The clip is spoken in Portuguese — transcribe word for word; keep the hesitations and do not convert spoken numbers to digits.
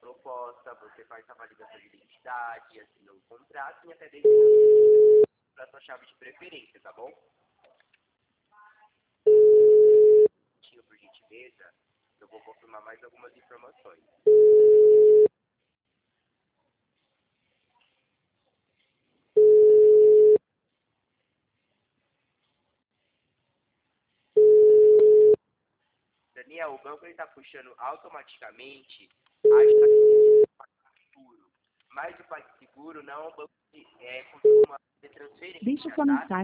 proposta, você faz a validação de identidade, assina o contrato e até deixa para sua chave de preferência, tá bom? Por gentileza, eu vou confirmar mais algumas informações. Daniel, o banco está puxando automaticamente a PagSeguro, mas o PagSeguro não é um banco que é, costuma fazer transferência. Deixe sua Tá? mensagem.